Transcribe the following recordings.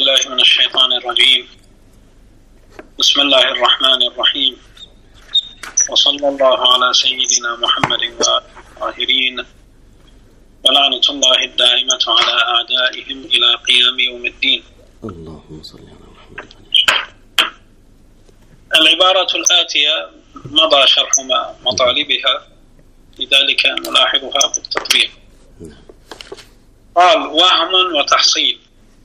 بالله من الشيطان الرجيم. بسم الله الرحمن الرحيم، وصلى الله على سيدنا محمد والطاهرين، ولعنة الله الدائمة على أعدائهم إلى قيام يوم الدين. اللهم صل على محمد. العبارة الآتية مضى شرح مطالبها، لذلك نلاحظها بالتطبيق. قال: وهم وتحصيل.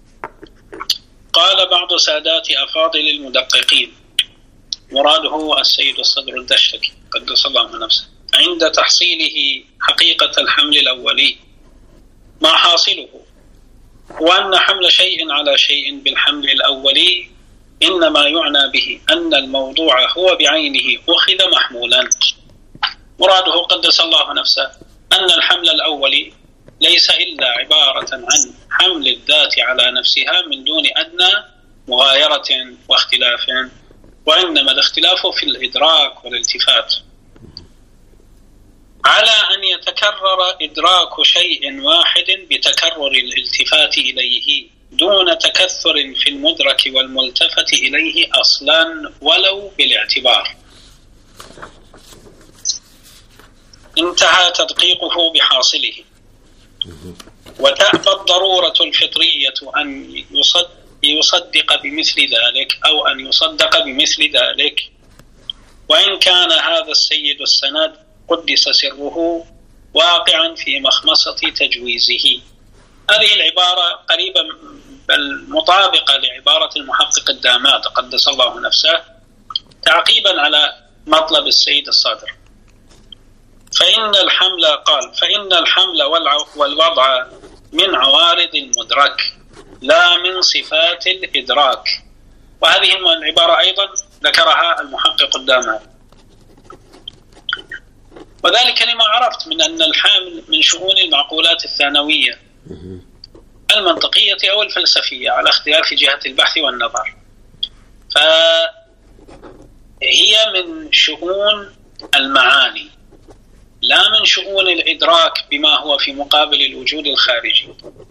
قال بعض سادات أفاضل المدققين، مراده السيد الصدر الدشتكي قدس الله نفسه، عند تحصيله حقيقة الحمل الأولي ما حاصله، وأن حمل شيء على شيء بالحمل الأولي إنما يعنى به أن الموضوع هو بعينه أخذ محمولا. مراده قدس الله نفسه أن الحمل الأولي ليس إلا عبارة عن حمل الذات على نفسها من دون أدنى مغايرة واختلاف، وإنما الاختلاف في الإدراك والالتفات. على أن يتكرر إدراك شيء واحد بتكرر الالتفات إليه دون تكثر في المدرك والملتفت إليه أصلا ولو بالاعتبار. انتهى تدقيقه بحاصله. وتأبى الضرورة الفطرية أن يصدق بمثل ذلك أو أن يصدق بمثل ذلك، وإن كان هذا السيد السند قدس سره واقعا في مخمصة تجويزه. هذه العبارة قريبة بل مطابقة لعبارة المحقق الداماد قدس الله نفسه، تعقيبا على مطلب السيد الصادر. فإن الحمل والوضع من عوارض المدرك لا من صفات الإدراك. وهذه العبارة أيضا ذكرها المحقق الداماد، وذلك لما عرفت من أن الحمل من شؤون المعقولات الثانوية المنطقية أو الفلسفية على اختلاف جهة البحث والنظر، فهي من شؤون المعاني لا من شؤون الإدراك بما هو في مقابل الوجود الخارجي.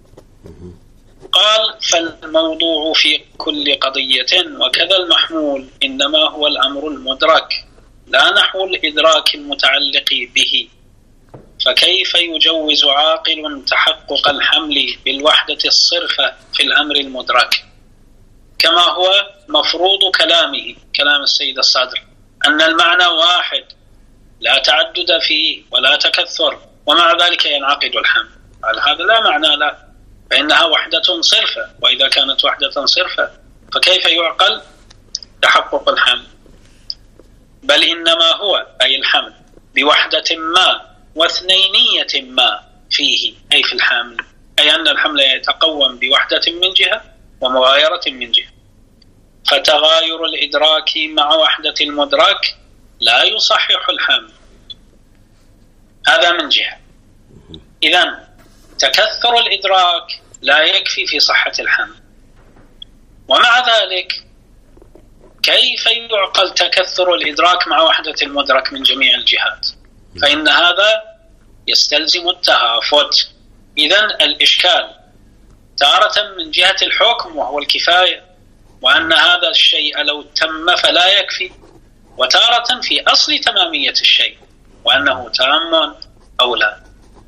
قال: فالموضوع في كل قضية وكذا المحمول إنما هو الأمر المدرك لا نحو الإدراك المتعلق به، فكيف يجوز عاقل تحقق الحمل بالوحدة الصرفة في الأمر المدرك، كما هو مفروض كلام السيد الصادر أن المعنى واحد لا تعدد فيه ولا تكثر، ومع ذلك ينعقد الحمل. هذا لا معنى له، فإنها وحدة صرفة، وإذا كانت وحدة صرفة فكيف يعقل تحقق الحمل؟ بل إنما هو أي الحمل بوحدة ما واثنينية ما فيه، أي في الحمل، أي أن الحمل يتقوم بوحدة من جهة ومغايرة من جهة، فتغاير الإدراك مع وحدة المدرك لا يصحح الحمل. هذا من جهة. إذن تكثر الإدراك لا يكفي في صحة الحمل، ومع ذلك كيف يعقل تكثر الإدراك مع وحدة المدرك من جميع الجهات؟ فإن هذا يستلزم التهافت. إذن الإشكال تارة من جهة الحكم وهو الكفاية، وأن هذا الشيء لو تم فلا يكفي، وتارة في أصل تمامية الشيء وأنه تام أو لا.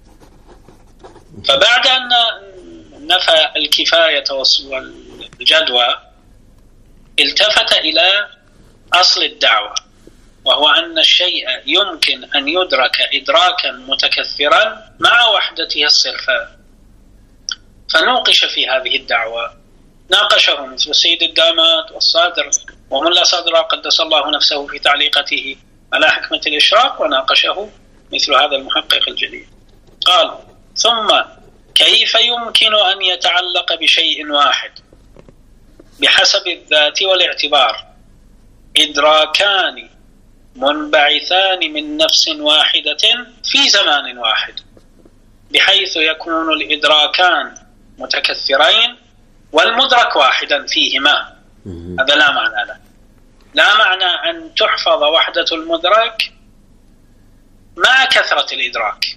فبعد أن نفى الكفاية والجدوى التفت إلى أصل الدعوة، وهو أن الشيء يمكن أن يدرك إدراكا متكثرا مع وحدته الصرفة. فنوقش في هذه الدعوة، ناقشه مثل السيد الداماد والصادر وملا صادر قدس الله نفسه في تعليقته على حكمة الإشراق، وناقشه مثل هذا المحقق الجليل. قال: ثم كيف يمكن أن يتعلق بشيء واحد بحسب الذات والاعتبار إدراكان منبعثان من نفس واحدة في زمان واحد، بحيث يكون الإدراكان متكثرين والمدرك واحدا فيهما؟ هذا لا معنى له. لا معنى أن تحفظ وحدة المدرك مع كثرة الإدراك،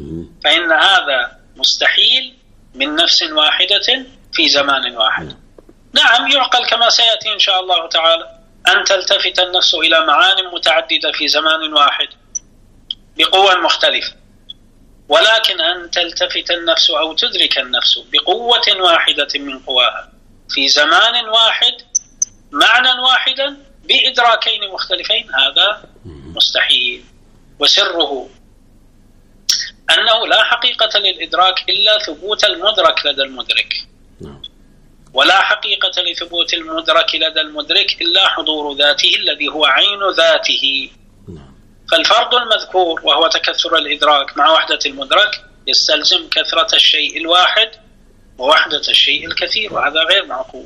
فإن هذا مستحيل من نفس واحدة في زمان واحد. نعم يعقل كما سيأتي إن شاء الله تعالى أن تلتفت النفس إلى معان متعددة في زمان واحد بقوة مختلفة، ولكن أن تلتفت النفس أو تدرك النفس بقوة واحدة من قواها في زمان واحد معنى واحدا بإدراكين مختلفين هذا مستحيل. وسره أنه لا حقيقة للإدراك إلا ثبوت المدرك لدى المدرك، ولا حقيقة لثبوت المدرك لدى المدرك إلا حضور ذاته الذي هو عين ذاته. فالفرض المذكور وهو تكثر الإدراك مع وحدة المدرك يستلزم كثرة الشيء الواحد ووحدة الشيء الكثير، وهذا غير معقول.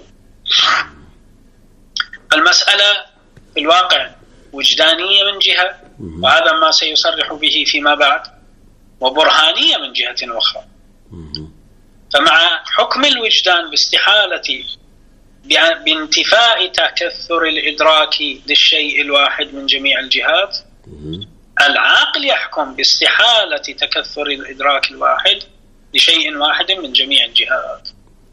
المسألة في الواقع وجدانية من جهة، وهذا ما سيصرح به فيما بعد، وبرهانية من جهة أخرى. فمع حكم الوجدان باستحالة بانتفاء تكثر الإدراك للشيء الواحد من جميع الجهات، العقل يحكم باستحالة تكثر الإدراك الواحد لشيء واحد من جميع الجهات.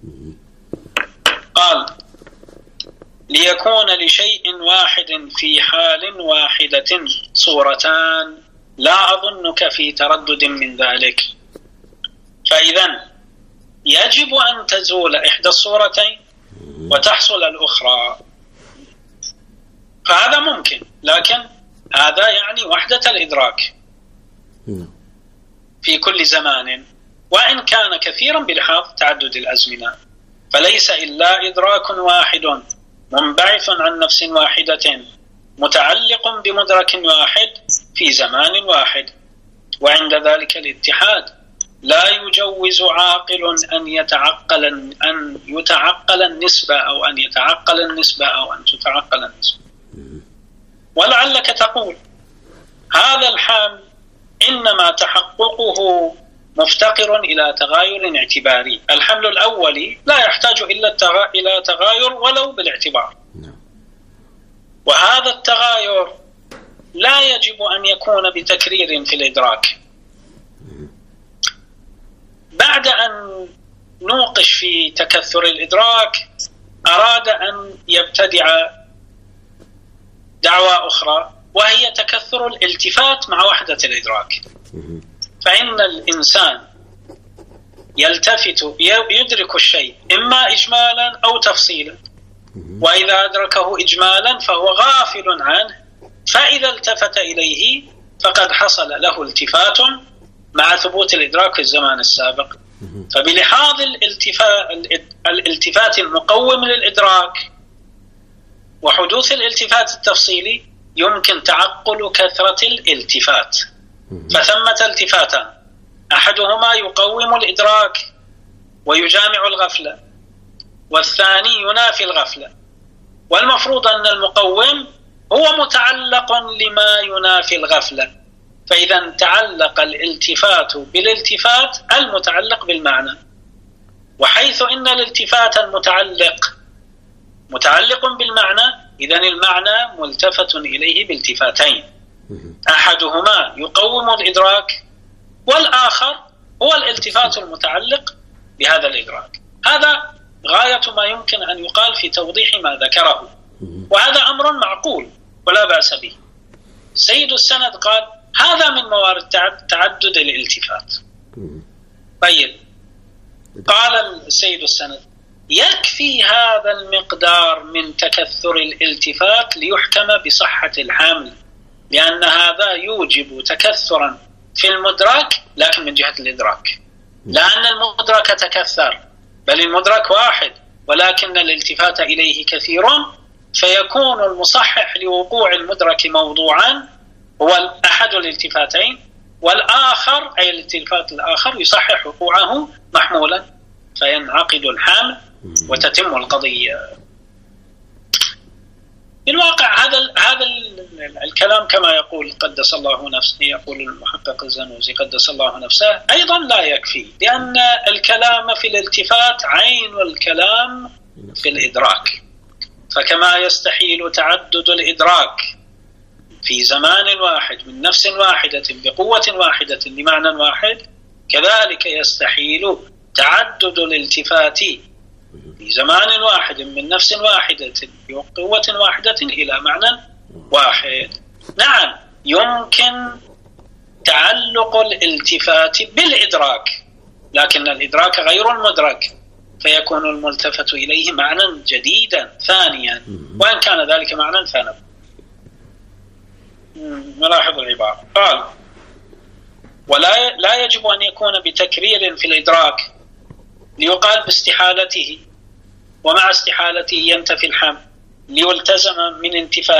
قال: ليكون لشيء واحد في حال واحدة صورتان لا أظنك في تردد من ذلك، فإذا يجب أن تزول إحدى الصورتين وتحصل الأخرى. فهذا ممكن، لكن هذا يعني وحدة الإدراك في كل زمان، وإن كان كثيرا بلحاظ تعدد الأزمنة، فليس إلا إدراك واحد منبعث عن نفس واحدة متعلق بمدرك واحد في زمان واحد. وعند ذلك الاتحاد لا يجوز عاقل أن يتعقل النسبة أو أن يتعقل النسبة أو أن تتعقل النسبة. ولعلك تقول هذا الحال إنما تحققه مفتقر إلى تغاير اعتباري. الحمل الأولي لا يحتاج إلا إلى تغاير ولو بالاعتبار، وهذا التغاير لا يجب أن يكون بتكرير في الإدراك. بعد أن نوقش في تكثر الإدراك أراد أن يبتدع دعوة أخرى، وهي تكثر الالتفات مع وحدة الإدراك. فإن الإنسان يلتفت يدرك الشيء إما إجمالا أو تفصيلا، وإذا أدركه إجمالا فهو غافل عنه، فإذا التفت إليه فقد حصل له التفات مع ثبوت الإدراك في الزمان السابق. فبلحاظ الالتفات المقوم للإدراك وحدوث الالتفات التفصيلي يمكن تعقل كثرة الالتفات. فثمة التفاتان، أحدهما يقوم الإدراك ويجامع الغفلة، والثاني ينافي الغفلة. والمفروض أن المقوم هو متعلق لما ينافي الغفلة، فإذا تعلق الالتفات بالالتفات المتعلق بالمعنى، وحيث إن الالتفات المتعلق متعلق بالمعنى، إذن المعنى ملتفت إليه بالتفاتين، أحدهما يقوم الإدراك والآخر هو الالتفات المتعلق بهذا الإدراك. هذا غاية ما يمكن أن يقال في توضيح ما ذكره، وهذا أمر معقول ولا بأس به. سيد السند قال هذا من موارد تعدد الالتفات. طيب، قال السيد السند يكفي هذا المقدار من تكثر الالتفات ليحكم بصحة الحمل، لأن هذا يوجب تكثرا في المدرك لكن من جهة الإدراك، لأن المدرك تكثر، بل المدرك واحد ولكن الالتفات إليه كثير، فيكون المصحح لوقوع المدرك موضوعا هو أحد الالتفاتين، والآخر أي الالتفات الآخر يصحح وقوعه محمولا، فينعقد الحمل وتتم القضية. في الواقع هذا الكلام كما يقول قدس الله نفسه، يقول المحقق الزنوزي قدس الله نفسه، أيضا لا يكفي، لأن الكلام في الالتفات عين الكلام في الإدراك. فكما يستحيل تعدد الإدراك في زمان واحد من نفس واحدة بقوة واحدة لمعنى واحد، كذلك يستحيل تعدد الالتفات بزمان واحد من نفس واحدة بقوة واحدة إلى معنى واحد. نعم يمكن تعلق الالتفات بالإدراك، لكن الإدراك غير المدرك، فيكون الملتفت إليه معنى جديدا ثانيا، وإن كان ذلك معنى ثانوي. نلاحظ العبارة. قال: ولا يجب أن يكون بتكرير في الإدراك ليقال باستحالته، ومع استحالته ينتفي الحمل ليلزم من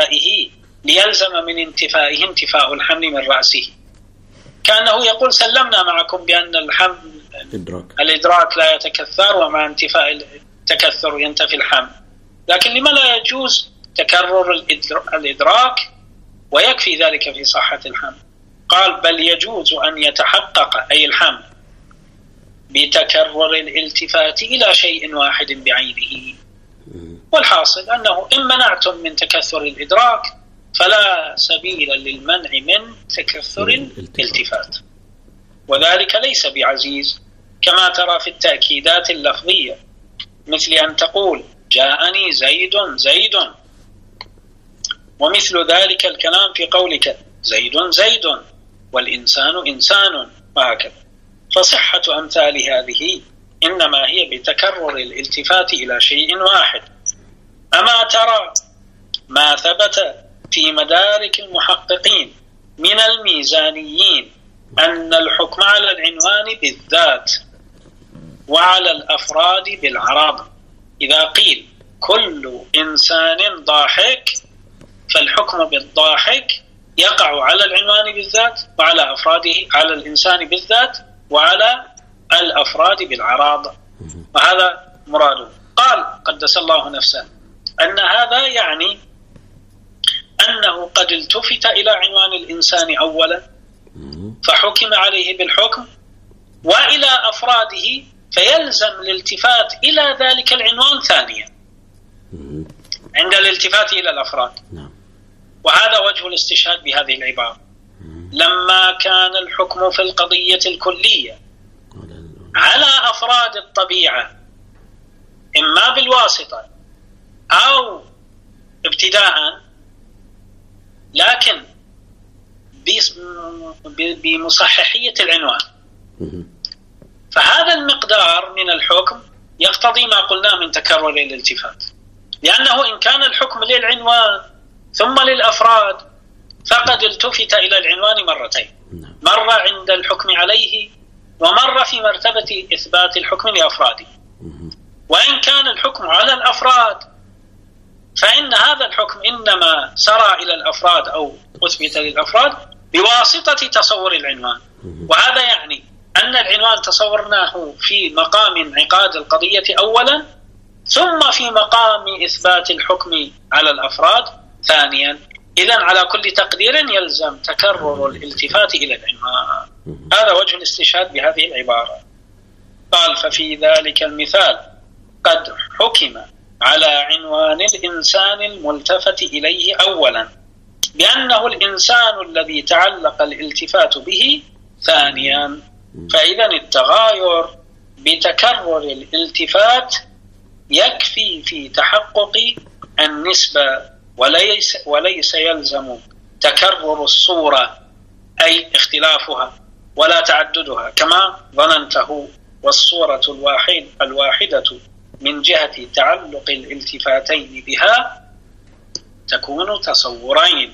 انتفائه انتفاء الحمل من رأسه، كأنه يقول سلمنا معكم بأن الإدراك لا يتكثر، ومع انتفاء التكثر ينتفي الحمل، لكن لما لا يجوز تكرر الإدراك ويكفي ذلك في صحة الحمل؟ قال: بل يجوز أن يتحقق أي الحمل بتكرر الالتفات إلى شيء واحد بعينه. والحاصل أنه إن منعتم من تكثر الإدراك فلا سبيل للمنع من تكثر الالتفات، وذلك ليس بعزيز كما ترى في التأكيدات اللفظية، مثل أن تقول جاءني زيد زيد، ومثل ذلك الكلام في قولك زيد زيد والإنسان إنسان، وهكذا. فصحة أمثال هذه إنما هي بتكرر الالتفات إلى شيء واحد. أما ترى ما ثبت في مدارك المحققين من الميزانيين أن الحكم على العنوان بالذات وعلى الأفراد بالعرض. إذا قيل كل إنسان ضاحك فالحكم بالضاحك يقع على العنوان بالذات وعلى أفراده، على الإنسان بالذات وعلى الأفراد بالعراض، وهذا مراده. قال قدس الله نفسه أن هذا يعني أنه قد التفت إلى عنوان الإنسان أولا فحكم عليه بالحكم، وإلى أفراده فيلزم الالتفات إلى ذلك العنوان ثانيا عند الالتفات إلى الأفراد. وهذا وجه الاستشهاد بهذه العبارة. لما كان الحكم في القضية الكلية على أفراد الطبيعة إما بالواسطة أو ابتداء، لكن بمصححية العنوان، فهذا المقدار من الحكم يقتضي ما قلناه من تكرر الالتفات، لأنه إن كان الحكم للعنوان ثم للأفراد فقد التفت إلى العنوان مرتين، مرة عند الحكم عليه ومرة في مرتبة إثبات الحكم لأفراده. وإن كان الحكم على الأفراد فإن هذا الحكم إنما سرى إلى الأفراد أو أثبت للأفراد بواسطة تصور العنوان، وهذا يعني أن العنوان تصورناه في مقام انعقاد القضية أولا، ثم في مقام إثبات الحكم على الأفراد ثانيا. إذن على كل تقدير يلزم تكرر الالتفات إلى العنوان. هذا وجه الاستشهاد بهذه العبارة. قال: ففي ذلك المثال قد حكم على عنوان الإنسان الملتفت إليه أولا بأنه الإنسان الذي تعلق الالتفات به ثانيا، فإذا التغاير بتكرر الالتفات يكفي في تحقق النسبة، وليس يلزم تكرر الصورة أي اختلافها ولا تعددها كما ظننته، والصورة الواحدة من جهة تعلق الالتفاتين بها تكون تصورين،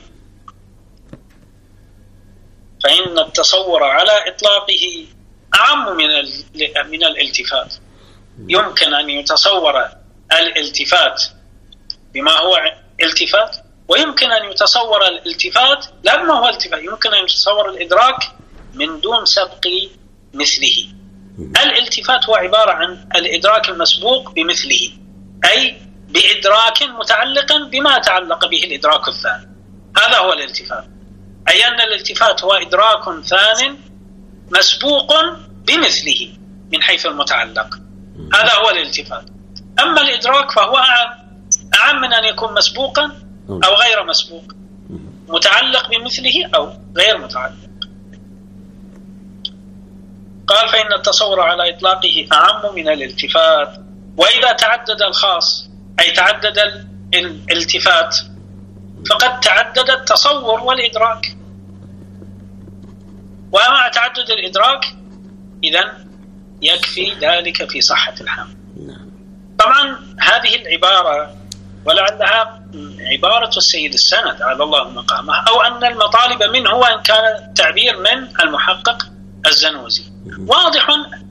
فإن التصور على إطلاقه أعم من الالتفات. يمكن أن يتصور الالتفات بما هو التفات، ويمكن أن يتصور الالتفات لا بما هو التفات، يمكن أن يتصور الإدراك من دون سبق مثله. الالتفات هو عبارة عن الإدراك المسبوق بمثله، أي بإدراك متعلق بما تعلق به الإدراك الثاني، هذا هو الالتفات. أي أن الالتفات هو إدراك ثان مسبوق بمثله من حيث المتعلق، هذا هو الالتفات. أما الإدراك فهو أعم من أن يكون مسبوقا أو غير مسبوق، متعلق بمثله أو غير متعلق. قال: فإن التصور على إطلاقه أعم من الالتفات، وإذا تعدد الخاص أي تعدد الالتفات فقد تعدد التصور والإدراك، ومع تعدد الإدراك إذن يكفي ذلك في صحة الحمل. طبعا هذه العبارة ولعلها عبارة السيد السند على الله مقامه، أو أن المطالب منه وإن كان التعبير من المحقق الزنوزي. واضح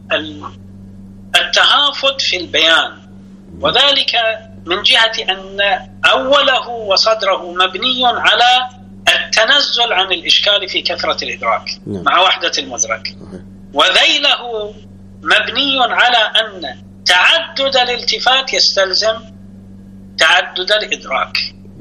التهافت في البيان، وذلك من جهة أن أوله وصدره مبني على التنزل عن الإشكال في كثرة الإدراك مع وحدة المدرك، وذيله مبني على أن تعدد الالتفات يستلزم تعدد الإدراك.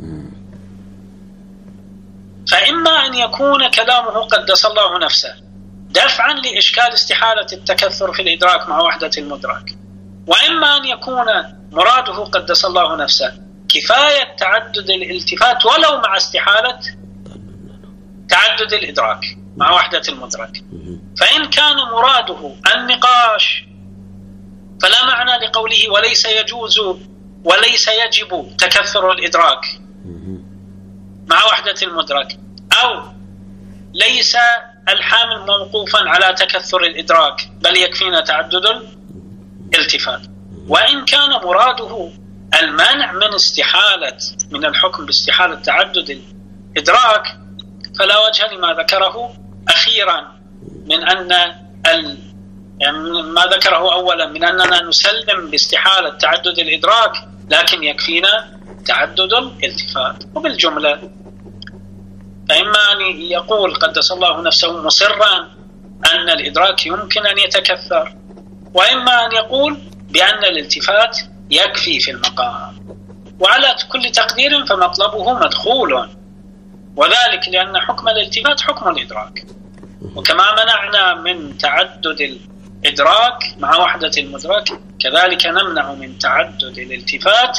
فإما أن يكون كلامه قدس الله نفسه دفعا لإشكال استحالة التكثر في الإدراك مع وحدة المدرك، وإما أن يكون مراده قدس الله نفسه كفاية تعدد الالتفات ولو مع استحالة تعدد الإدراك مع وحدة المدرك. فإن كان مراده النقاش فلا معنى لقوله وليس يجوز وليس يجب تكثر الإدراك مع وحدة المدرك، أو ليس الحامل موقوفا على تكثر الإدراك بل يكفينا تعدد الالتفات. وإن كان مراده المانع من الحكم باستحالة تعدد الإدراك فلا وجه لما ذكره أخيرا من أن ما ذكره أولا من أننا نسلم باستحالة تعدد الإدراك لكن يكفينا تعدد الالتفات. وبالجملة فإما أن يقول قدس الله نفسه مصرا أن الإدراك يمكن أن يتكثر، وإما أن يقول بأن الالتفات يكفي في المقام، وعلى كل تقدير فمطلبه مدخول، وذلك لأن حكم الالتفات حكم الإدراك. وكما منعنا من تعدد الإدراك مع وحدة المدرك كذلك نمنع من تعدد الالتفات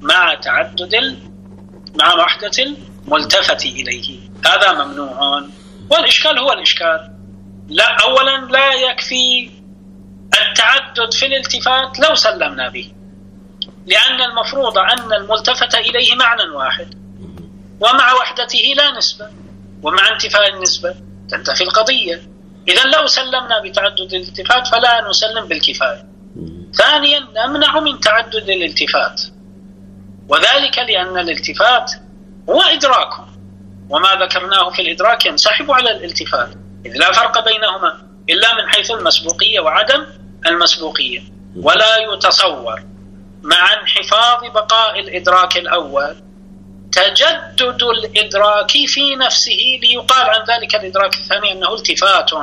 مع وحدة الملتفت إليه، هذا ممنوع. والإشكال هو الإشكال، لا أولا لا يكفي التعدد في الالتفات لو سلمنا به، لأن المفروض أن الملتفت إليه معنى واحد ومع وحدته لا نسبة، ومع انتفاء النسبة تنتفي القضية. إذن لو سلمنا بتعدد الالتفات فلا نسلم بالكفاية. ثانيا نمنع من تعدد الالتفات، وذلك لأن الالتفات هو إدراك، وما ذكرناه في الإدراك ينسحب على الالتفات، إذ لا فرق بينهما إلا من حيث المسبوقية وعدم المسبوقية. ولا يتصور مع انحفاظ بقاء الإدراك الأول تجدد الإدراك في نفسه ليقال عن ذلك الإدراك الثاني أنه التفات،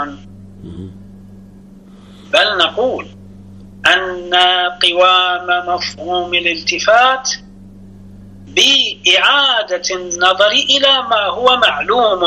بل نقول أن قوام مفهوم الالتفات بإعادة النظر إلى ما هو معلوم.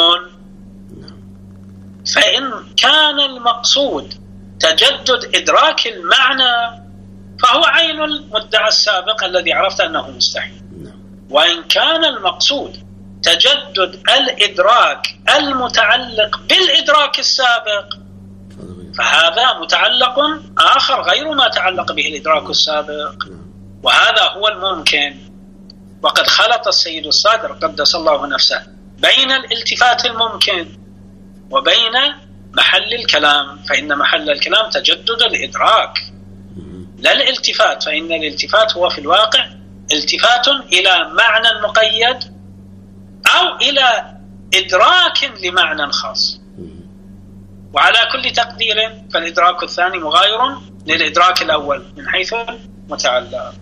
فإن كان المقصود تجدد إدراك المعنى فهو عين المدعى السابق الذي عرفت أنه مستحيل، وإن كان المقصود تجدد الإدراك المتعلق بالإدراك السابق فهذا متعلق آخر غير ما تعلق به الإدراك السابق، وهذا هو الممكن. وقد خلط السيد الصادر قدس الله نفسه بين الالتفات الممكن وبين محل الكلام، فإن محل الكلام تجدد الإدراك لا الالتفات، فإن الالتفات هو في الواقع التفات إلى معنى مقيد أو إلى إدراك لمعنى خاص. وعلى كل تقدير فالإدراك الثاني مغاير للإدراك الأول من حيث المتعلق.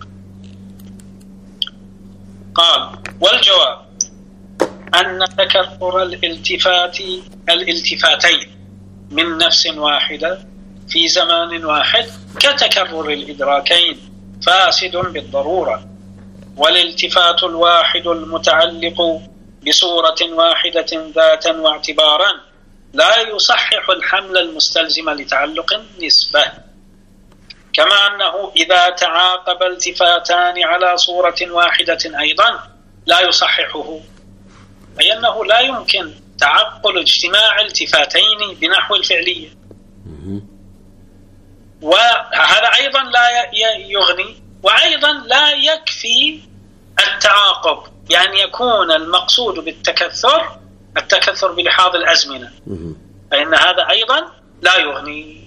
قال: والجواب أن تكرر الالتفاتين من نفس واحدة في زمان واحد كتكرر الإدراكين فاسد بالضرورة، والالتفات الواحد المتعلق بصورة واحدة ذاتا واعتبارا لا يصحح الحمل المستلزم لتعلق النسبة، كما أنه إذا تعاقب التفاتان على صورة واحدة أيضا لا يصححه، أي أنه لا يمكن تعقل اجتماع التفاتين بنحو الفعلية. وهذا أيضا لا يغني وأيضا لا يكفي التعاقب، يعني يكون المقصود بالتكثر بلحاظ الأزمنة، فإن هذا أيضا لا يغني.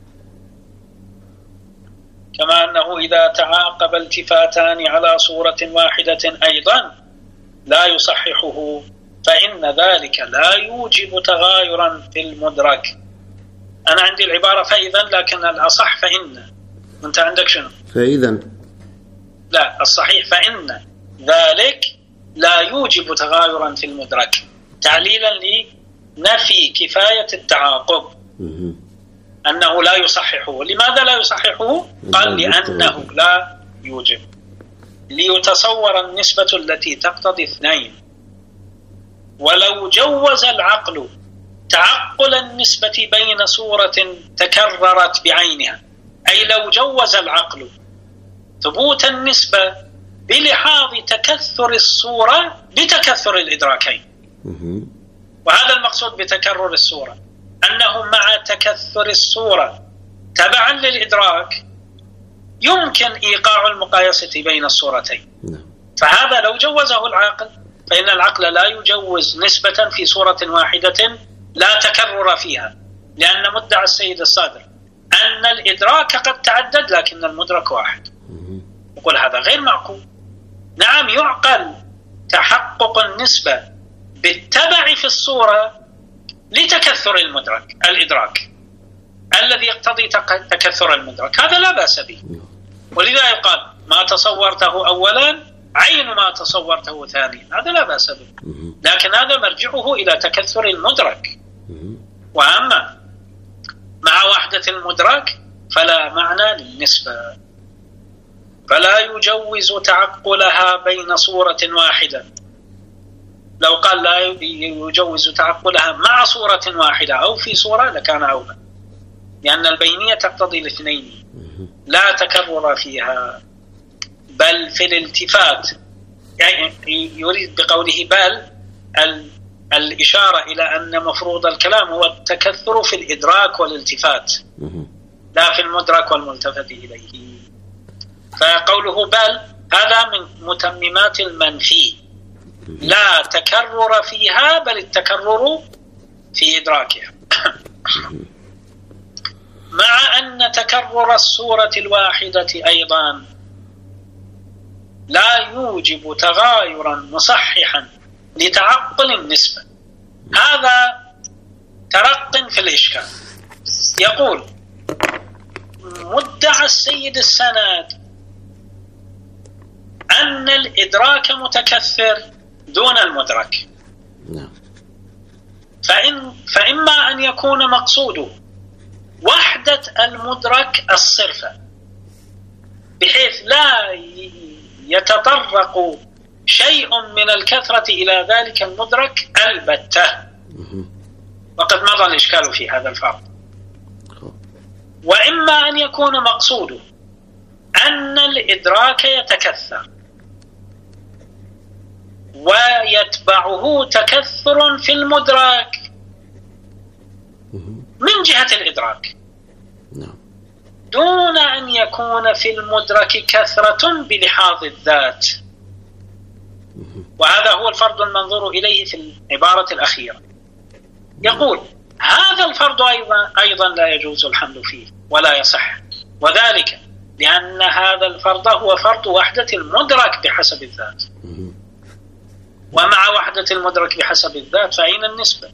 كما أنه إذا تعاقب التفاتان على صورة واحدة أيضا لا يصححه، فإن ذلك لا يوجب تغايرا في المدرك. أنا عندي العبارة فإذا، لكن الأصح فإن. أنت عندك شنو؟ فإذا. لا، الصحيح فإن ذلك لا يوجب تغايرا في المدرك، تعليلا لنفي كفاية التعاقب، أنه لا يصححه. لماذا لا يصححه؟ قال لأنه لا يوجب، ليتصور النسبة التي تقتضي اثنين. ولو جوز العقل تعقل النسبة بين صورة تكررت بعينها، أي لو جوز العقل ثبوت النسبة بلحاظ تكثر الصورة بتكثر الإدراكين. وهذا المقصود بتكرر الصورة، أنه مع تكثر الصورة تبعا للإدراك يمكن إيقاع المقايسة بين الصورتين. فهذا لو جوزه العقل، فإن العقل لا يجوز نسبة في صورة واحدة لا تكرر فيها، لأن مدعى السيد الصادر أن الإدراك قد تعدد لكن المدرك واحد. يقول هذا غير معقول. نعم، يعقل تحقق النسبة بالتبع في الصورة لتكثر الإدراك الذي يقتضي تكثر المدرك، هذا لا بأس به. ولذا يقال ما تصورته أولا عين ما تصورته ثانيا، هذا لا بأس به، لكن هذا مرجعه إلى تكثر المدرك. وأما مع وحدة المدرك فلا معنى للنسبة، فلا يجوز تعقلها بين صورة واحدة. لو قال لا يجوز تعقلها مع صورة واحدة أو في صورة لكان أولى، لأن البينية تقتضي الاثنين، لا تكرر فيها. بل في الالتفات، يعني يريد بقوله بل الإشارة إلى أن مفروض الكلام هو التكثر في الإدراك والالتفات، لا في المدرك والملتفت إليه. فقوله بل هذا من متممات المنفي، لا تكرر فيها بل التكرر في إدراكها. مع أن تكرر الصورة الواحدة أيضا لا يوجب تغايرا مصححا لتعقل النسبة. هذا ترق في الإشكال. يقول مدعى السيد السند أن الإدراك متكثر دون المدرك، فإما أن يكون مقصوده وحدة المدرك الصرفة، بحيث لا يتطرق شيء من الكثرة إلى ذلك المدرك البتة، وقد مضى الإشكال في هذا الفرق. وإما أن يكون مقصوده أن الإدراك يتكثر ويتبعه تكثر في المدرك من جهة الإدراك دون أن يكون في المدرك كثرة بلحاظ الذات. وهذا هو الفرض المنظور إليه في العبارة الأخيرة. يقول هذا الفرض أيضا لا يجوز الحمل فيه ولا يصح، وذلك لأن هذا الفرض هو فرض وحدة المدرك بحسب الذات، ومع وحدة المدرك بحسب الذات فأين النسبة؟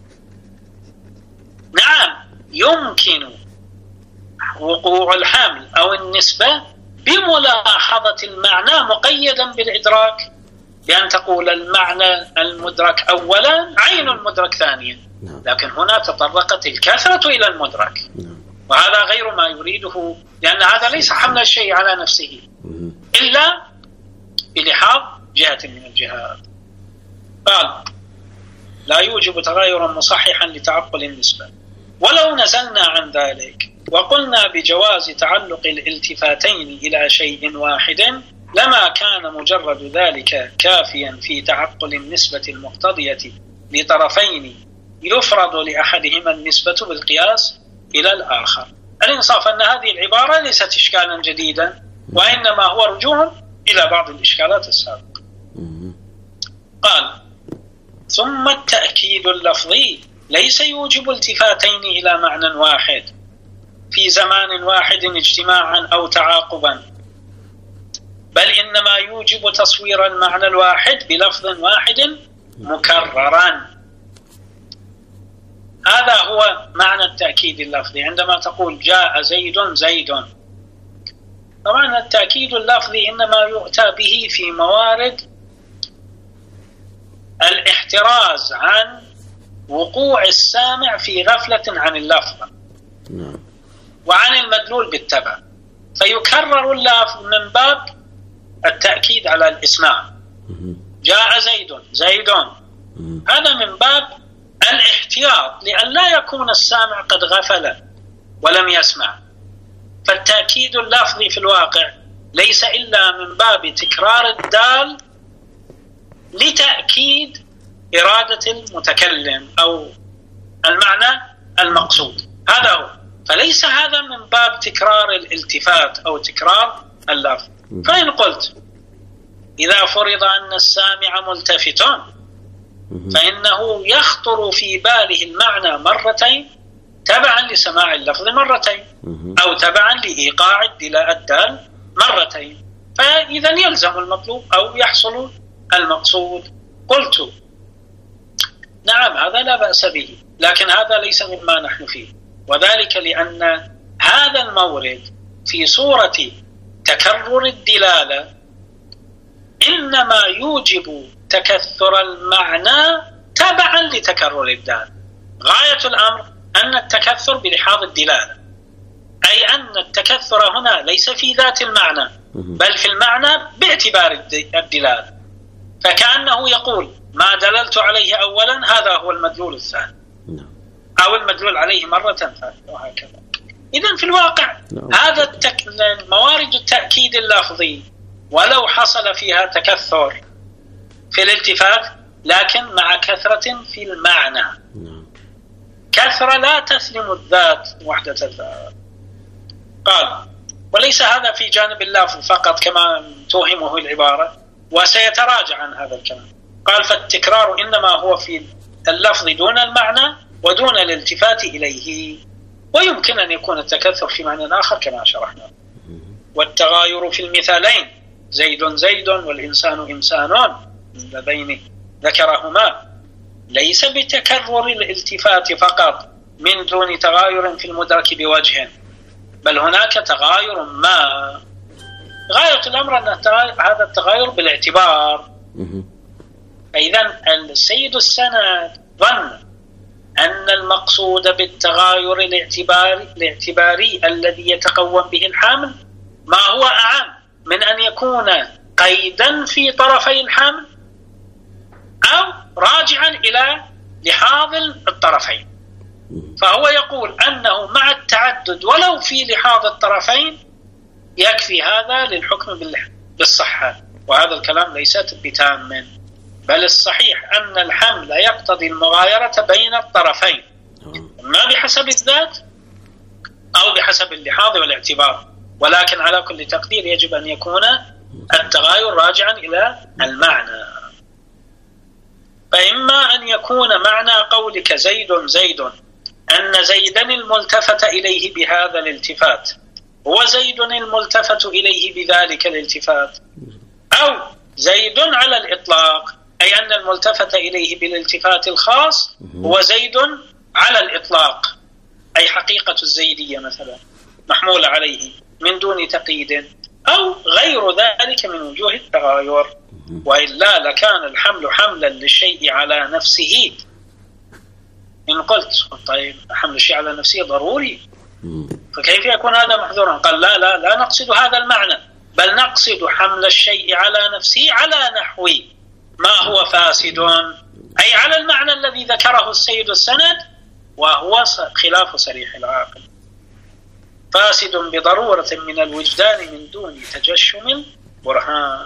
نعم، يمكن وقوع الحمل أو النسبة بملاحظة المعنى مقيدا بالإدراك، بأن تقول المعنى المدرك أولا عين المدرك ثانيا، لكن هنا تطرقت الكثرة إلى المدرك، وهذا غير ما يريده، لأن هذا ليس حمل الشيء على نفسه إلا بلحاظ جهة من الجهات. قال لا يوجب تغيرا مصححا لتعقل النسبة. ولو نزلنا عن ذلك وقلنا بجواز تعلق الالتفاتين إلى شيء واحد لما كان مجرد ذلك كافيا في تعقل النسبة المقتضية لطرفين يفرض لأحدهما النسبة بالقياس إلى الآخر. الإنصاف أن هذه العبارة ليست إشكالا جديدا، وإنما هو رجوع إلى بعض الإشكالات السابقة. قال: ثم التأكيد اللفظي ليس يوجب التفاتين إلى معنى واحد في زمان واحد اجتماعا أو تعاقبا، بل إنما يوجب تصوير المعنى الواحد بلفظ واحد مكررا. هذا هو معنى التأكيد اللفظي. عندما تقول جاء زيد زيد، طبعا التأكيد اللفظي إنما يؤتى به في موارد الاحتراز عن وقوع السامع في غفلة عن اللفظ وعن المدلول بالتبع، فيكرر اللفظ من باب التأكيد على الإسماع. جاء زيد زيد، هذا من باب الاحتياط لأن لا يكون السامع قد غفل ولم يسمع. فالتأكيد اللفظي في الواقع ليس إلا من باب تكرار الدال لتأكيد إرادة المتكلم أو المعنى المقصود، هذا هو. فليس هذا من باب تكرار الالتفات أو تكرار اللفظ. فإن قلت إذا فرض أن السامع ملتفت فإنه يخطر في باله المعنى مرتين تبعا لسماع اللفظ مرتين، أو تبعا لإيقاع الدال مرتين، فإذا يلزم المطلوب أو يحصل المقصود. قلت نعم هذا لا بأس به، لكن هذا ليس مما نحن فيه، وذلك لأن هذا المورد في صورة تكرر الدلالة إنما يوجب تكثر المعنى تبعا لتكرر الدال. غاية الأمر أن التكثر بلحاظ الدلالة، أي أن التكثر هنا ليس في ذات المعنى بل في المعنى باعتبار الدلالة، فكأنه يقول ما دللت عليه أولا هذا هو المدلول الثاني، أو المدلول عليه مرة ثانية، وهكذا. إذن في الواقع هذا موارد التأكيد اللفظي ولو حصل فيها تكثر في الالتفات لكن مع كثرة في المعنى، كثرة لا تسلم الذات وحدة الذات. قال: وليس هذا في جانب اللفظ فقط كما توهمه العبارة، وسيتراجع عن هذا الكلام. قال: فالتكرار إنما هو في اللفظ دون المعنى ودون الالتفات إليه، ويمكن أن يكون التكثر في معنى آخر كما شرحنا. والتغاير في المثالين زيد زيد والإنسان إنسان اللذين ذكرهما ليس بتكرر الالتفات فقط من دون تغاير في المدرك بوجه، بل هناك تغاير ما غاية الأمر أن هذا التغاير بالاعتبار. فإذا السيد السند ظن أن المقصود بالتغاير الاعتباري الذي يتقوم به الحمل ما هو أعم من أن يكون قيدا في طرفي الحمل أو راجعا إلى لحاظ الطرفين. فهو يقول أنه مع التعدد ولو في لحاظ الطرفين يكفي هذا للحكم بالصحة، وهذا الكلام ليس بتام، بل الصحيح أن الحمل يقتضي المغايرة بين الطرفين، ما بحسب الذات أو بحسب اللحاظ والاعتبار، ولكن على كل تقدير يجب أن يكون التغاير راجعا إلى المعنى. فإما أن يكون معنى قولك زيد زيد أن زيدا الملتفت إليه بهذا الالتفات هو زيد الملتفت إليه بذلك الالتفات، أو زيد على الإطلاق أي أن الملتفت إليه بالالتفات الخاص هو زيد على الإطلاق أي حقيقة الزيدية مثلا محمولة عليه من دون تقييد، أو غير ذلك من وجوه التغاير. وإلا لكان الحمل حملا للشيء على نفسه. إن قلت طيب حمل الشيء على نفسه ضروري، فكيف يكون هذا محظورا؟ قال لا نقصد هذا المعنى، بل نقصد حمل الشيء على نفسه على نحو ما هو فاسد، أي على المعنى الذي ذكره السيد السند وهو خلاف صريح العاقل، فاسد بضرورة من الوجدان من دون تجشم برهان.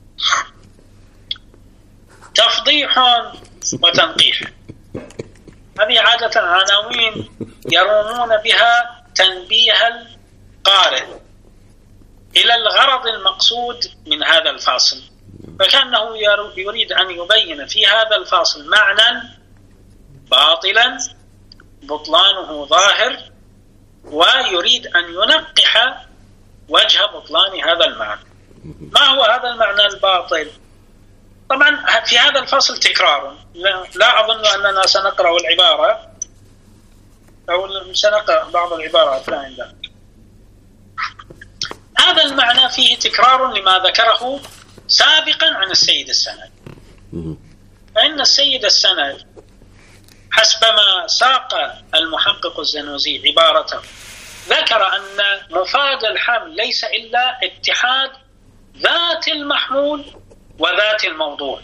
تفضيح وتنقيح، هذه عادة عناوين يرومون بها تنبيه القارئ إلى الغرض المقصود من هذا الفاصل، فكأنه يريد أن يبين في هذا الفاصل معنى باطلا بطلانه ظاهر، ويريد أن ينقح وجه بطلان هذا المعنى. ما هو هذا المعنى الباطل؟ طبعا في هذا الفصل تكرار، لا أظن أننا سنقرأ العبارة أو سنقرأ بعض العبارات، لا عندنا. هذا المعنى فيه تكرار لما ذكره سابقا عن السيد السند، فإن السيد السند حسب ما ساق المحقق الزنوزي عبارته ذكر أن مفاد الحمل ليس إلا اتحاد ذات المحمول وذات الموضوع،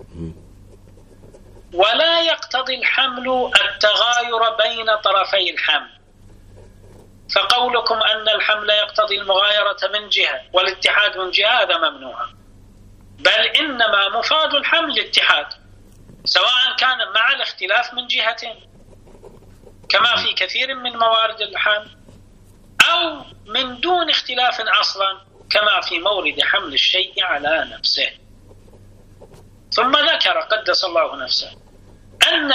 ولا يقتضي الحمل التغاير بين طرفي الحمل، فقولكم أن الحمل يقتضي المغايرة من جهة والاتحاد من جهة هذا ممنوع، بل إنما مفاد الحمل الاتحاد، سواء كان مع الاختلاف من جهة كما في كثير من موارد الحمل، أو من دون اختلاف أصلا كما في مورد حمل الشيء على نفسه. ثم ذكر قدس الله نفسه أن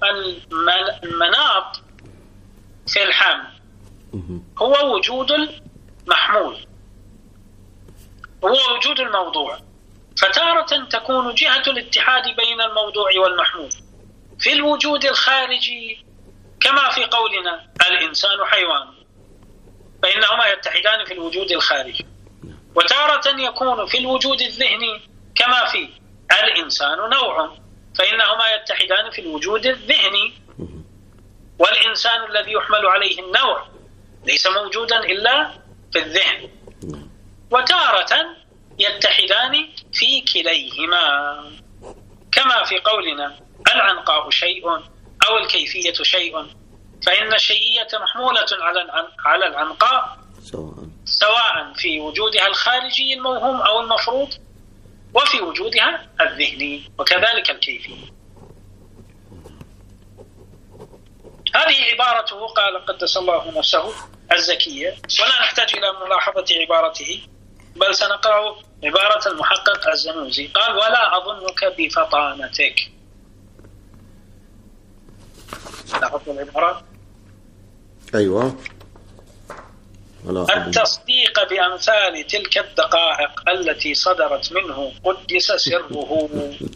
المناط في الحمل هو وجود المحمول، هو وجود الموضوع، فتارة تكون جهة الاتحاد بين الموضوع والمحمول في الوجود الخارجي كما في قولنا الإنسان حيوان، فإنهما يتحدان في الوجود الخارجي، وتارة يكون في الوجود الذهني كما في الإنسان نوع، فإنهما يتحدان في الوجود الذهني، والإنسان الذي يحمل عليه النوع ليس موجودا إلا في الذهن، وتارة يتحدان في كليهما كما في قولنا العنقاء شيء أو الكيفية شيء، فإن الشيئية محمولة على العنقاء سواء في وجودها الخارجي الموهوم أو المفروض وفي وجودها الذهني، وكذلك الكيفية. هذه عبارته قال قدس الله نفسه الزكية، ولا نحتاج إلى ملاحظة عبارته، بل سنقرأ عبارة المحقق الزنوزي. قال: ولا أظنك بفطانتك. لاحظت العبارة؟ أيوة. التصديق بأمثال تلك الدقائق التي صدرت منه قدس سره.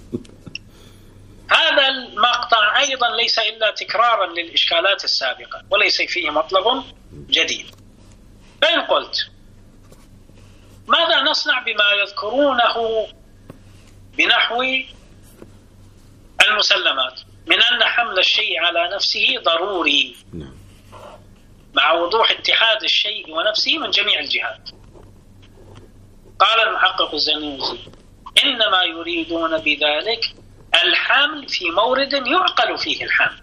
هذا المقطع أيضا ليس إلا تكرارا للإشكالات السابقة، وليس فيه مطلب جديد. فإن قلت ماذا نصنع بما يذكرونه بنحو المسلمات من أن حمل الشيء على نفسه ضروري مع وضوح اتحاد الشيء ونفسه من جميع الجهات؟ قال المحقق الزنوزي: إنما يريدون بذلك الحمل في مورد يعقل فيه الحمل،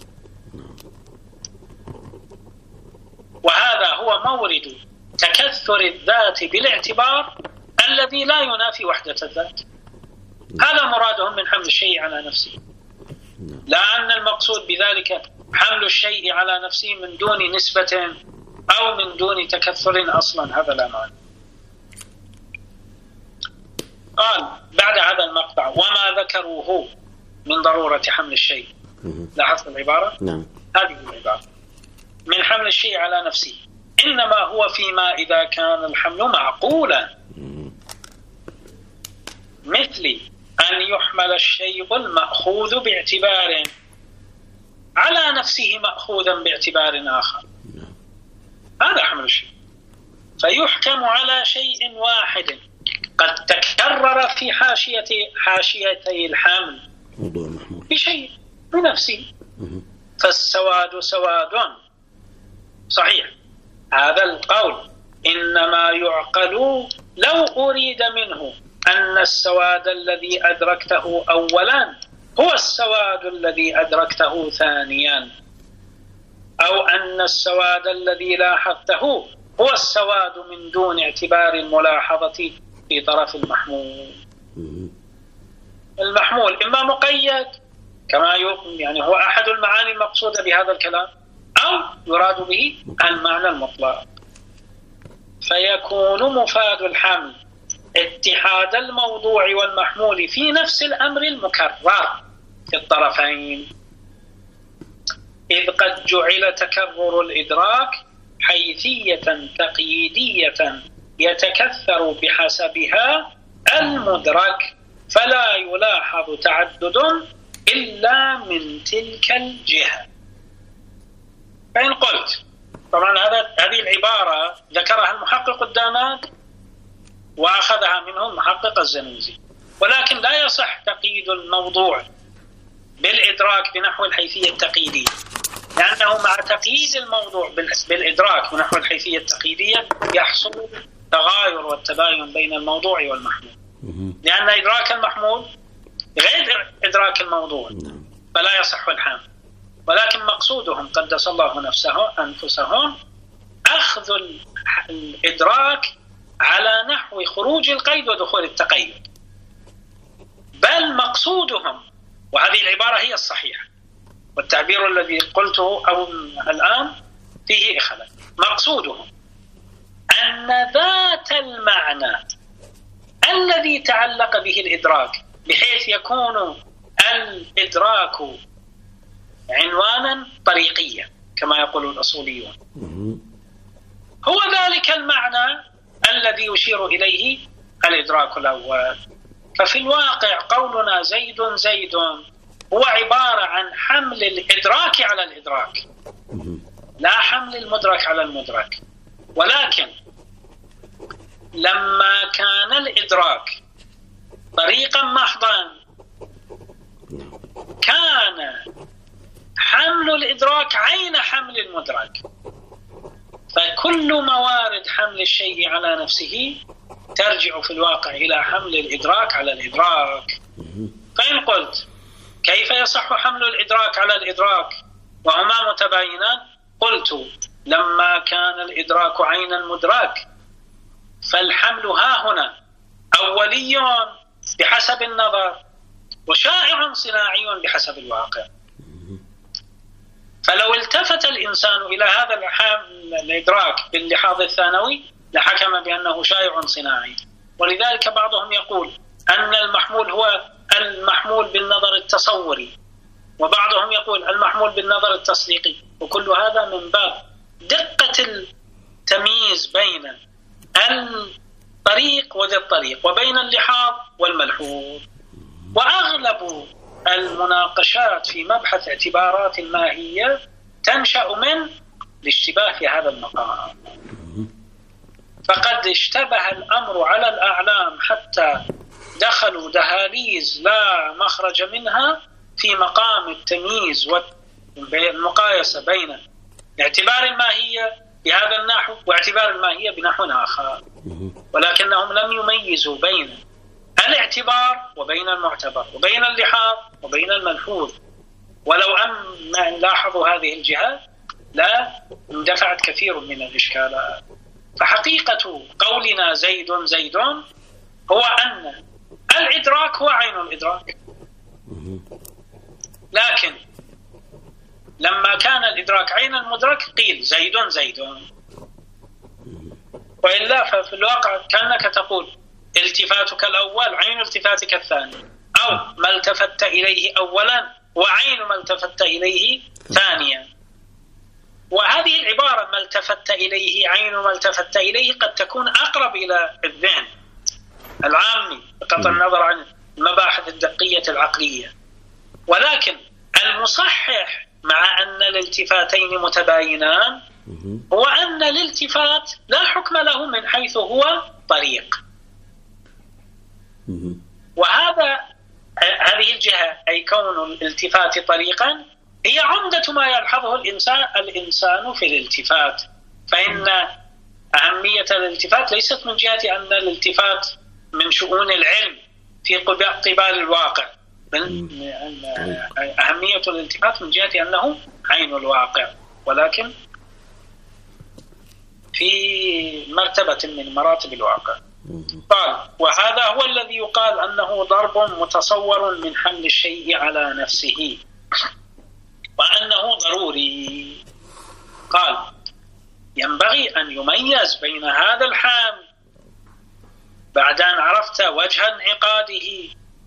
وهذا هو مورد تكثر الذات بالاعتبار الذي لا ينافي وحدة الذات. هذا مرادهم من حمل الشيء على نفسه، لا أن المقصود بذلك حمل الشيء على نفسه من دون نسبة أو من دون تكثر أصلا، هذا لا معنى. قال بعد هذا المقطع: وما ذكروه من ضرورة حمل الشيء. لاحظت العبارة؟ نعم. هذه العبارة من حمل الشيء على نفسه إنما هو فيما إذا كان الحمل معقولا، مثل أن يحمل الشيء المأخوذ باعتبار على نفسه مأخوذا باعتبار آخر، هذا حمل الشيء، فيحكم على شيء واحد قد تكرر في حاشيتي الحمل بشيء بنفسه، فالسواد سواد. صحيح هذا القول إنما يعقل لو أريد منه أن السواد الذي أدركته أولا هو السواد الذي أدركته ثانيا، أو أن السواد الذي لاحظته هو السواد من دون اعتبار الملاحظة في طرف المحمول. المحمول إما مقيد كما يعني هو أحد المعاني المقصودة بهذا الكلام، أو يراد به المعنى المطلق. فيكون مفاد الحمل اتحاد الموضوع والمحمول في نفس الأمر المكرر في الطرفين، إذ قد جعل تكرر الإدراك حيثية تقييدية يتكثر بحسبها المدرك، فلا يلاحظ تعدد إلا من تلك الجهة. فإن قلت طبعا هذه العبارة ذكرها المحقق الداماد وأخذها منه المحقق الزنوزي، ولكن لا يصح تقييد الموضوع بالإدراك بنحو الحيثية التقييدية، لأنه مع تقييد الموضوع بالإدراك بنحو الحيثية التقييدية يحصل تغاير والتباين بين الموضوع والمحمول، لأن إدراك المحمول غير إدراك الموضوع فلا يصح الحمل. ولكن مقصودهم قدس الله أنفسهم أخذ الإدراك على نحو خروج القيد ودخول التقيد، بل مقصودهم، وهذه العبارة هي الصحيحة والتعبير الذي قلته أو الآن فيه إخلال، مقصودهم أن ذات المعنى الذي تعلق به الإدراك بحيث يكون الإدراك عنوانا طريقيا كما يقول الأصوليون، هو ذلك المعنى الذي يشير إليه الإدراك الأول. ففي الواقع قولنا زيد زيد هو عبارة عن حمل الإدراك على الإدراك، لا حمل المدرك على المدرك. ولكن لما كان الإدراك طريقا محضا كان حمل الإدراك عين حمل المدرك، فكل موارد حمل الشيء على نفسه ترجع في الواقع إلى حمل الإدراك على الإدراك. فإن قلت كيف يصح حمل الإدراك على الإدراك وهما متباينان؟ قلت لما كان الإدراك عين المدرك فالحمل ها هنا أولي بحسب النظر وشائع صناعي بحسب الواقع. فلو التفت الإنسان إلى هذا الإدراك باللحاظ الثانوي لحكم بأنه شائع صناعي. ولذلك بعضهم يقول أن المحمول هو المحمول بالنظر التصوري، وبعضهم يقول المحمول بالنظر التصديقي، وكل هذا من باب دقة التمييز بين الطريق وذي الطريق وبين اللحاظ والملحوظ. وأغلب المناقشات في مبحث اعتبارات الماهية تنشأ من الاشتباه في هذا المقام، فقد اشتبه الأمر على الأعلام حتى دخلوا دهاليز لا مخرج منها في مقام التمييز والمقايسة بين اعتبار الماهية بهذا النحو واعتبار الماهية بنحو آخر، ولكنهم لم يميزوا بين الاعتبار وبين المعتبر وبين اللحاظ وبين الملحوظ. ولو أن لاحظوا هذه الجهات لا اندفعت كثير من الإشكالات. فحقيقة قولنا زيد زيد هو أن الإدراك هو عين الإدراك، لكن لما كان الإدراك عين المدرك قيل زيد زيد، وإلا ففي الواقع كأنك تقول التفاتك الأول عين التفاتك الثاني، أو ما التفت إليه أولا وعين ما التفت إليه ثانيا. وهذه العبارة ما التفت إليه عين ما التفت إليه قد تكون أقرب إلى الذهن العامي بغض النظر عن المباحث الدقية العقلية، ولكن المصحح مع أن الالتفاتين متباينان هو أن الالتفات لا حكم له من حيث هو طريق. هذه الجهة أي كون الالتفات طريقا هي عمدة ما يلحظه الإنسان في الالتفات. فإن أهمية الالتفات ليست من جهة أن الالتفات من شؤون العلم في قبال الواقع، أهمية الالتفات من جهة أنه عين الواقع، ولكن في مرتبة من مراتب الواقع. قال وهذا هو الذي يقال أنه ضرب متصور من حمل الشيء على نفسه وأنه ضروري. قال ينبغي أن يميز بين هذا الحمل بعد أن عرفت وجه انعقاده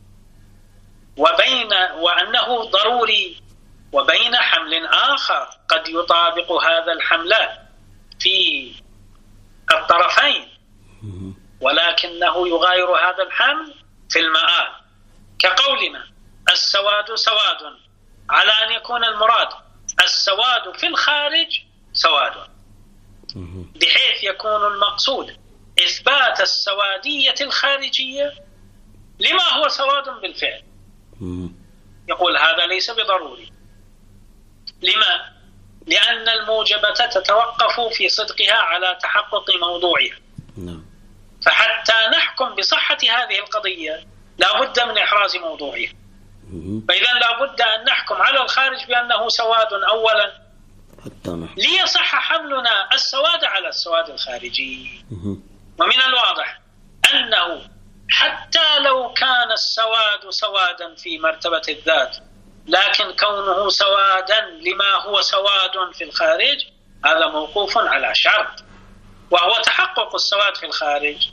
وأنه ضروري، وبين حمل آخر قد يطابق هذا الحمل في الطرفين ولكنه يغاير هذا الحمل في المآل، كقولنا السواد سواد، على أن يكون المراد السواد في الخارج سواد، بحيث يكون المقصود إثبات السوادية الخارجية لما هو سواد بالفعل. يقول هذا ليس بضروري. لما؟ لأن الموجبة تتوقف في صدقها على تحقق موضوعها، فحتى نحكم بصحة هذه القضية لا بد من إحراز موضوعها. فإذا لا بد أن نحكم على الخارج بأنه سواد أولا ليصح حملنا السواد على السواد الخارجي. ومن الواضح أنه حتى لو كان السواد سوادا في مرتبة الذات، لكن كونه سوادا لما هو سواد في الخارج هذا موقوف على شرط، وهو تحقق السواد في الخارج.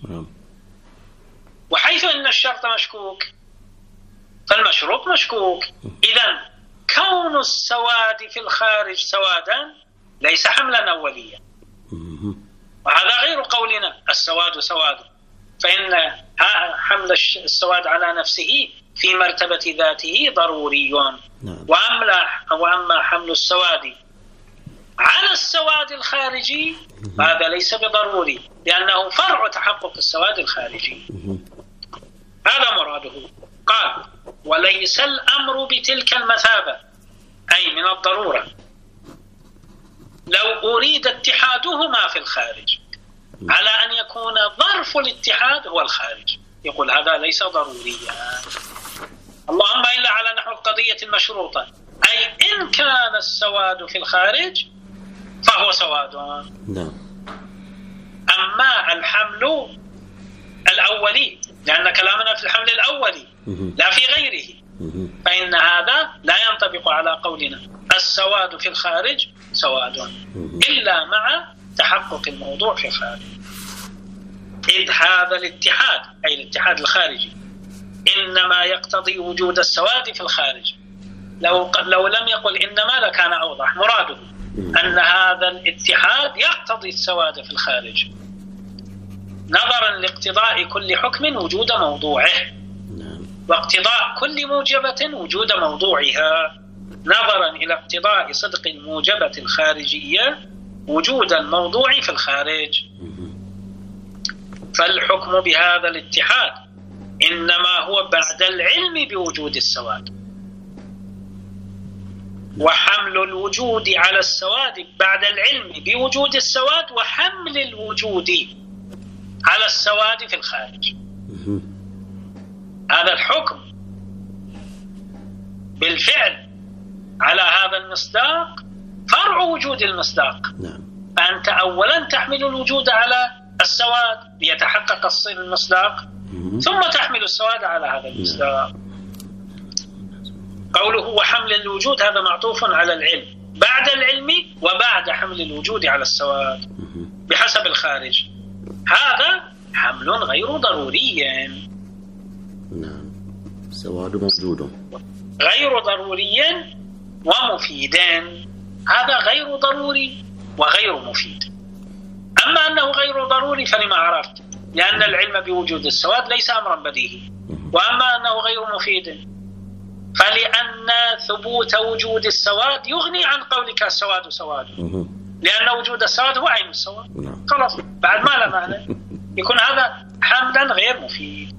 وحيث أن الشرط مشكوك فالمشروط مشكوك. إذن كون السواد في الخارج سوادا ليس حملا أوليا، وهذا غير قولنا السواد سواد، فإن حمل السواد على نفسه في مرتبة ذاته ضروري. وأما حمل السواد على السواد الخارجي هذا ليس بضروري، لأنه فرع تحقق السواد الخارجي. هذا مراده. قال وليس الأمر بتلك المثابة، أي من الضرورة، لو أريد اتحادهما في الخارج على أن يكون ظرف الاتحاد هو الخارج. يقول هذا ليس ضروريا، اللهم إلا على نحو القضية المشروطة، أي إن كان السواد في الخارج فهو سواد. أما الحمل الأولي، لأن كلامنا في الحمل الأولي لا في غيره، فإن هذا لا ينطبق على قولنا السواد في الخارج سواد إلا مع تحقق الموضوع في الخارج. إذ هذا الاتحاد، أي الاتحاد الخارجي، إنما يقتضي وجود السواد في الخارج. لو لم يقل إنما لكان أوضح. مراده أن هذا الاتحاد يقتضي السواد في الخارج نظرا لاقتضاء كل حكم وجود موضوعه، واقتضاء كل موجبة وجود موضوعها، نظرا إلى اقتضاء صدق الموجبة الخارجية وجود الموضوع في الخارج. فالحكم بهذا الاتحاد إنما هو بعد العلم بوجود السواد، وحمل الوجود على السواد بعد العلم بوجود السواد وحمل الوجود على السواد في الخارج. هذا الحكم بالفعل على هذا المصداق فرع وجود المصداق. فأنت أولا تحمل الوجود على السواد ليتحقق المصداق، ثم تحمل السواد على هذا المصداق. قوله وحمل الوجود هذا معطوف على العلم، بعد العلم وبعد حمل الوجود على السواد بحسب الخارج. هذا حمل غير ضروري. نعم، السواد موجود غير ضروري ومفيد. هذا غير ضروري وغير مفيد. أما أنه غير ضروري فلما عرفت؟ لأن العلم بوجود السواد ليس أمرا بديهي. وأما أنه غير مفيد فلأن ثبوت وجود السواد يغني عن قولك السواد سواد، لأن وجود السواد هو عين السواد. خلاص، بعد ما لا معنى يكون هذا حملا غير مفيد.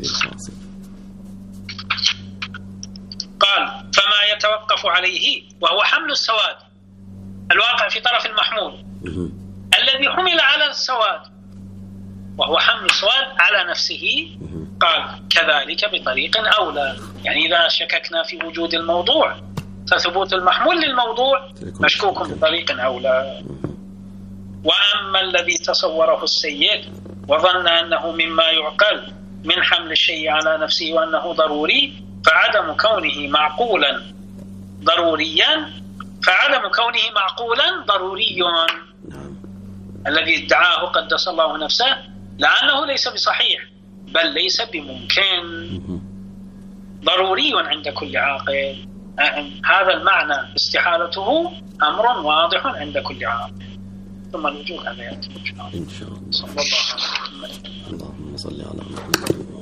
قال فما يتوقف عليه وهو حمل السواد الواقع في طرف المحمول الذي حمل على السواد، وهو حمل السواد على نفسه. قال كذلك بطريق أولى، يعني إذا شككنا في وجود الموضوع فثبوت المحمول للموضوع مشكوك بطريق أولى. وأما الذي تصوره السيد وظن أنه مما يعقل من حمل الشيء على نفسه وأنه ضروري، فعدم كونه معقولا ضروريا الذي ادعاه قدس الله نفسه، لأنه ليس بصحيح بل ليس بممكن، ضروري عند كل عاقل. هذا المعنى استحالته أمر واضح عند كل عاقل. ثم الوجود هذا يأتي إن شاء الله. إن شاء الله. صلى الله عليه وسلم. اللهم صل على محمد.